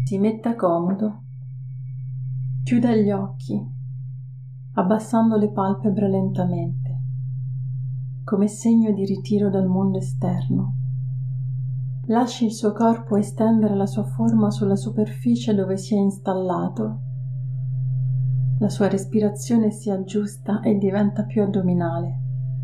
Si metta comodo, chiuda gli occhi, abbassando le palpebre lentamente, come segno di ritiro dal mondo esterno. Lasci il suo corpo estendere la sua forma sulla superficie dove si è installato. La sua respirazione si aggiusta e diventa più addominale.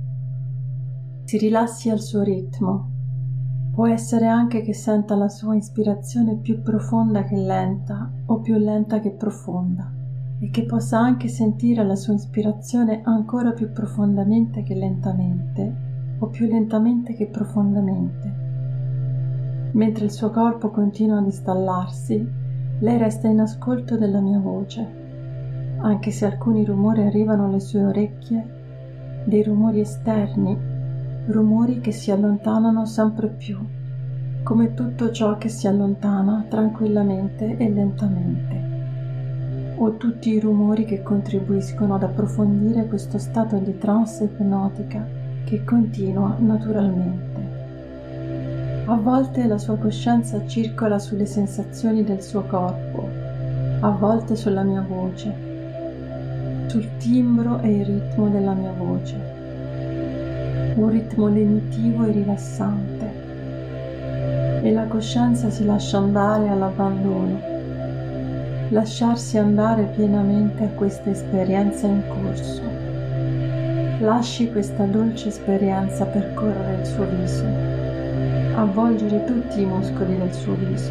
Si rilassi al suo ritmo. Può essere anche che senta la sua ispirazione più profonda che lenta o più lenta che profonda e che possa anche sentire la sua ispirazione ancora più profondamente che lentamente o più lentamente che profondamente. Mentre il suo corpo continua ad installarsi, lei resta in ascolto della mia voce, anche se alcuni rumori arrivano alle sue orecchie, dei rumori esterni, rumori che si allontanano sempre più, come tutto ciò che si allontana tranquillamente e lentamente, o tutti i rumori che contribuiscono ad approfondire questo stato di trance ipnotica che continua naturalmente. A volte la sua coscienza circola sulle sensazioni del suo corpo, a volte sulla mia voce, sul timbro e il ritmo della mia voce. Un ritmo lenitivo e rilassante, e la coscienza si lascia andare all'abbandono, lasciarsi andare pienamente a questa esperienza in corso. Lasci questa dolce esperienza percorrere il suo viso, avvolgere tutti i muscoli del suo viso,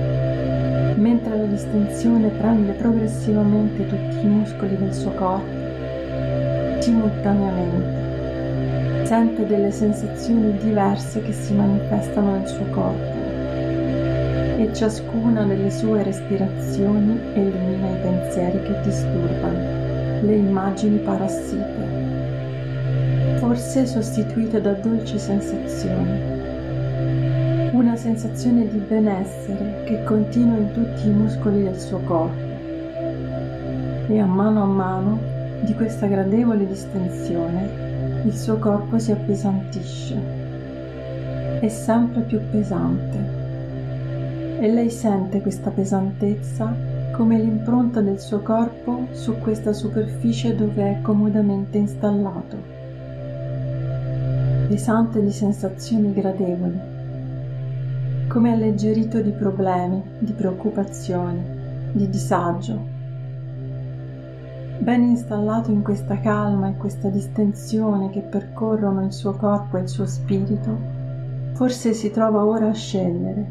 mentre la distensione prende progressivamente tutti i muscoli del suo corpo, simultaneamente. Sente delle sensazioni diverse che si manifestano nel suo corpo e ciascuna delle sue respirazioni elimina i pensieri che disturbano, le immagini parassite, forse sostituite da dolci sensazioni. Una sensazione di benessere che continua in tutti i muscoli del suo corpo e a mano di questa gradevole distensione il suo corpo si appesantisce, è sempre più pesante e lei sente questa pesantezza come l'impronta del suo corpo su questa superficie dove è comodamente installato, pesante di sensazioni gradevoli, come alleggerito di problemi, di preoccupazioni, di disagio. Ben installato in questa calma e questa distensione che percorrono il suo corpo e il suo spirito, forse si trova ora a scegliere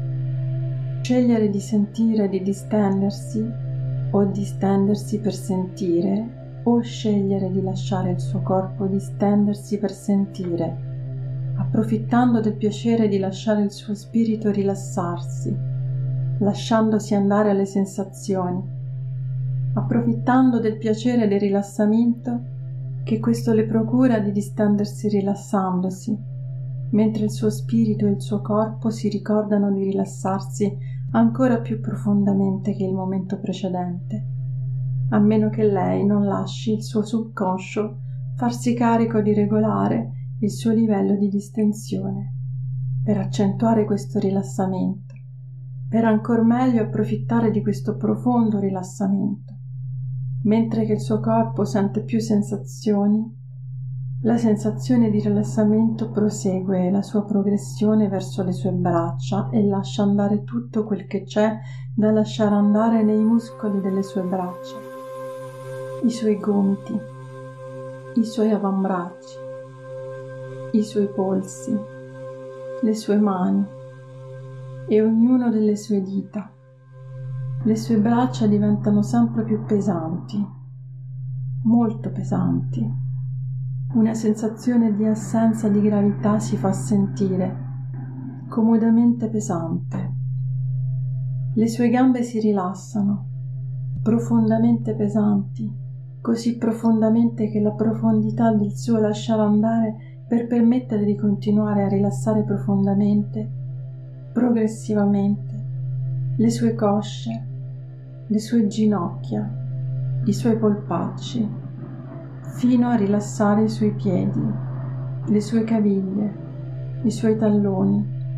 di sentire, di distendersi, o distendersi per sentire, o scegliere di lasciare il suo corpo distendersi per sentire, approfittando del piacere di lasciare il suo spirito rilassarsi, lasciandosi andare alle sensazioni, approfittando del piacere del rilassamento che questo le procura di distendersi rilassandosi, mentre il suo spirito e il suo corpo si ricordano di rilassarsi ancora più profondamente che il momento precedente, a meno che lei non lasci il suo subconscio farsi carico di regolare il suo livello di distensione, per accentuare questo rilassamento, per ancor meglio approfittare di questo profondo rilassamento. Mentre che il suo corpo sente più sensazioni, la sensazione di rilassamento prosegue la sua progressione verso le sue braccia e lascia andare tutto quel che c'è da lasciare andare nei muscoli delle sue braccia, i suoi gomiti, i suoi avambracci, i suoi polsi, le sue mani e ognuno delle sue dita. Le sue braccia diventano sempre più pesanti, molto pesanti. Una sensazione di assenza di gravità si fa sentire, comodamente pesante. Le sue gambe si rilassano, profondamente pesanti, così profondamente che la profondità del suo lasciare andare per permettere di continuare a rilassare profondamente, progressivamente, le sue cosce, le sue ginocchia, i suoi polpacci, fino a rilassare i suoi piedi, le sue caviglie, i suoi talloni,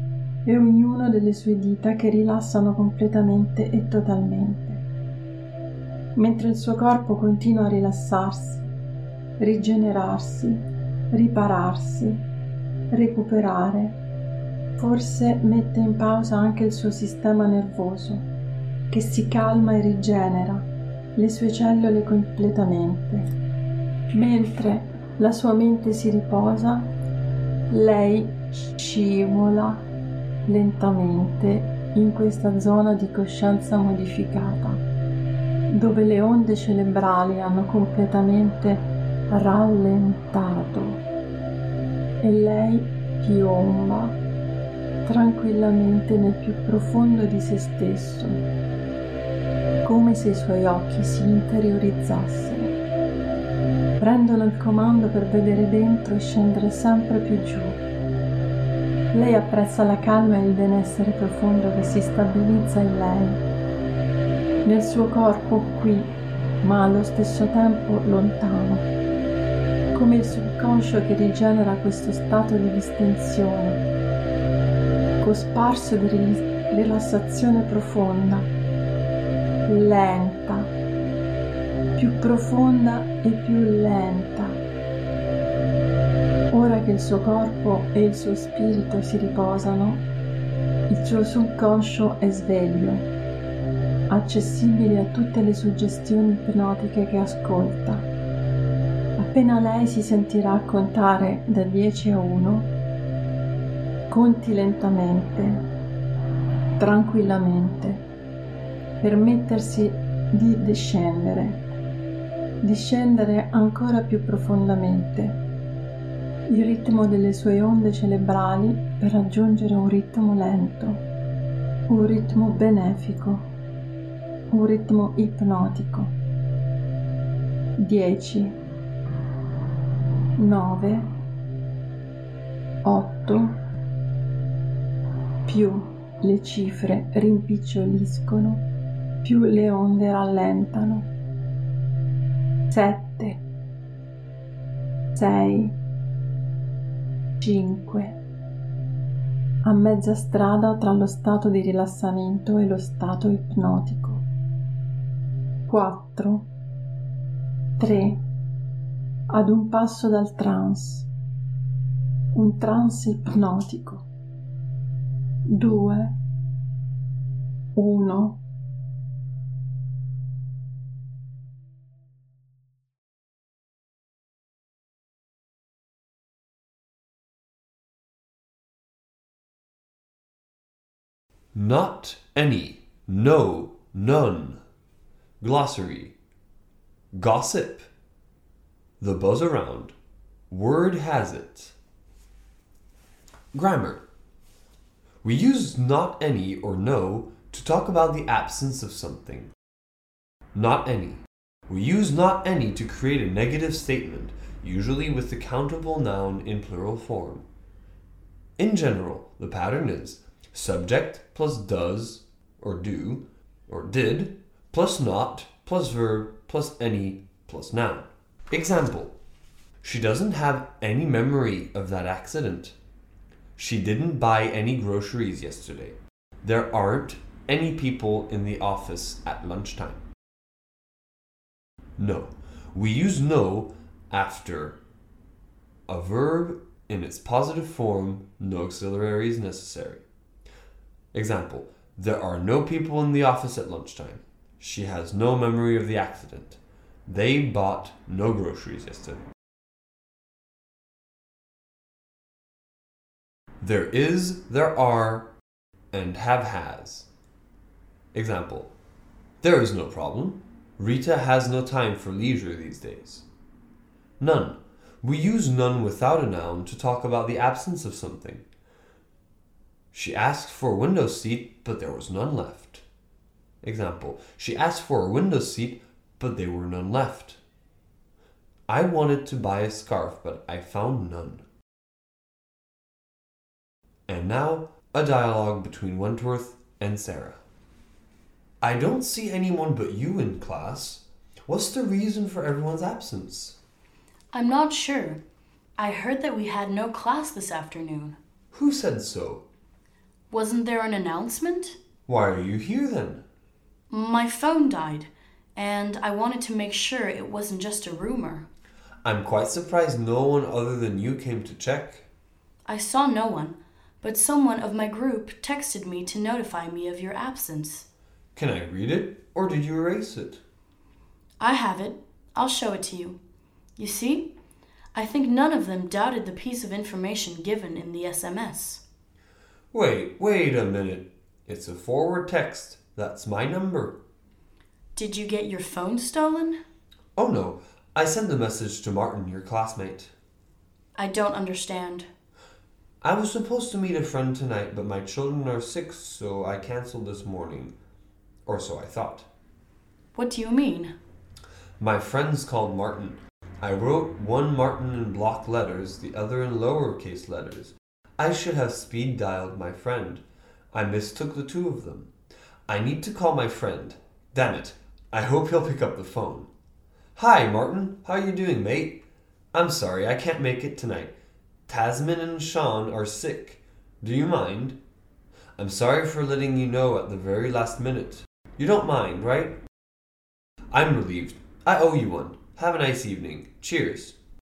e ognuno delle sue dita che rilassano completamente e totalmente. Mentre il suo corpo continua a rilassarsi, rigenerarsi, ripararsi, recuperare, forse mette in pausa anche il suo sistema nervoso, che si calma e rigenera le sue cellule completamente. Mentre la sua mente si riposa, lei scivola lentamente in questa zona di coscienza modificata, dove le onde cerebrali hanno completamente rallentato e lei piomba tranquillamente nel più profondo di se stesso, come se i suoi occhi si interiorizzassero, prendono il comando per vedere dentro e scendere sempre più giù. Lei apprezza la calma e il benessere profondo che si stabilizza in lei, nel suo corpo qui, ma allo stesso tempo lontano, come il subconscio che rigenera questo stato di distensione, cosparso di rilassazione profonda, lenta, più profonda e più lenta. Ora che il suo corpo e il suo spirito si riposano, il suo subconscio è sveglio, accessibile a tutte le suggestioni ipnotiche che ascolta. Appena lei si sentirà contare da 10 a 1, conti lentamente, tranquillamente, permettersi di discendere ancora più profondamente il ritmo delle sue onde cerebrali per raggiungere un ritmo lento, un ritmo benefico, un ritmo ipnotico. 10, 9, 8, più le cifre rimpiccioliscono, più le onde rallentano. 7, 6, 5, a mezza strada tra lo stato di rilassamento e lo stato ipnotico. 4, 3, ad un passo dal trance, un trance ipnotico. 2, 1. Not any, no, none. Glossary. Gossip. The buzz around. Word has it. Grammar. We use not any or no to talk about the absence of something. Not any. We use not any to create a negative statement, usually with the countable noun in plural form. In general, the pattern is subject plus does or do or did plus not plus verb plus any plus noun. Example. She doesn't have any memory of that accident. She didn't buy any groceries yesterday. There aren't any people in the office at lunchtime. No. We use no after a verb in its positive form, no auxiliary is necessary. Example, there are no people in the office at lunchtime. She has no memory of the accident. They bought no groceries yesterday. There is, there are, and have has. Example, there is no problem. Rita has no time for leisure these days. None. We use none without a noun to talk about the absence of something. She asked for a window seat, but there was none left. Example, she asked for a window seat, but there were none left. I wanted to buy a scarf, but I found none. And now, a dialogue between Wentworth and Sarah. I don't see anyone but you in class. What's the reason for everyone's absence? I'm not sure. I heard that we had no class this afternoon. Who said so? Wasn't there an announcement? Why are you here then? My phone died, and I wanted to make sure it wasn't just a rumor. I'm quite surprised no one other than you came to check. I saw no one, but someone of my group texted me to notify me of your absence. Can I read it, or did you erase it? I have it. I'll show it to you. You see? I think none of them doubted the piece of information given in the SMS. Wait a minute. It's a forward text. That's my number. Did you get your phone stolen? Oh no, I sent the message to Martin, your classmate. I don't understand. I was supposed to meet a friend tonight, but my children are sick, so I canceled this morning. Or so I thought. What do you mean? My friend's called Martin. I wrote one Martin in block letters, the other in lowercase letters. I should have speed dialed my friend. I mistook the two of them. I need to call my friend. Damn it. I hope he'll pick up the phone. Hi, Martin. How you doing, mate? I'm sorry, I can't make it tonight. Tasman and Sean are sick. Do you mind? I'm sorry for letting you know at the very last minute. You don't mind, right? I'm relieved. I owe you one. Have a nice evening. Cheers.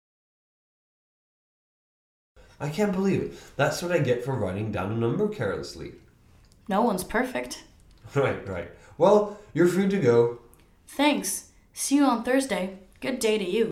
I can't believe it. That's what I get for writing down a number carelessly. No one's perfect. Right. Well, you're free to go. Thanks. See you on Thursday. Good day to you.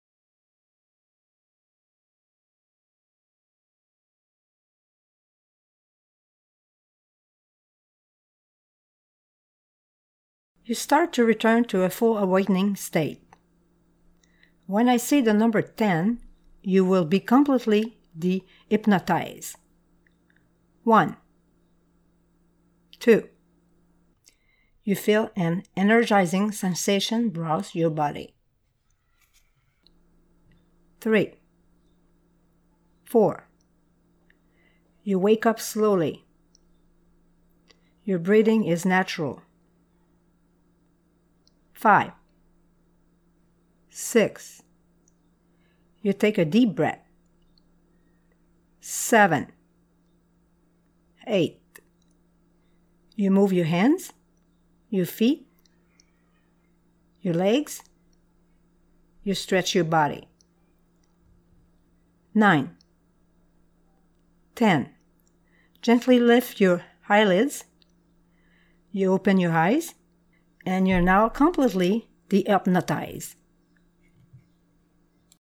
You start to return to a full awakening state. When I say the number 10, you will be completely de-hypnotized. 1, 2. You feel an energizing sensation browse your body. 3, 4. You wake up slowly. Your breathing is natural. 5, 6. You take a deep breath. 7, 8. You move your hands, your feet, your legs. You stretch your body. 9, 10. Gently lift your eyelids. You open your eyes, and you're now completely de-hypnotized.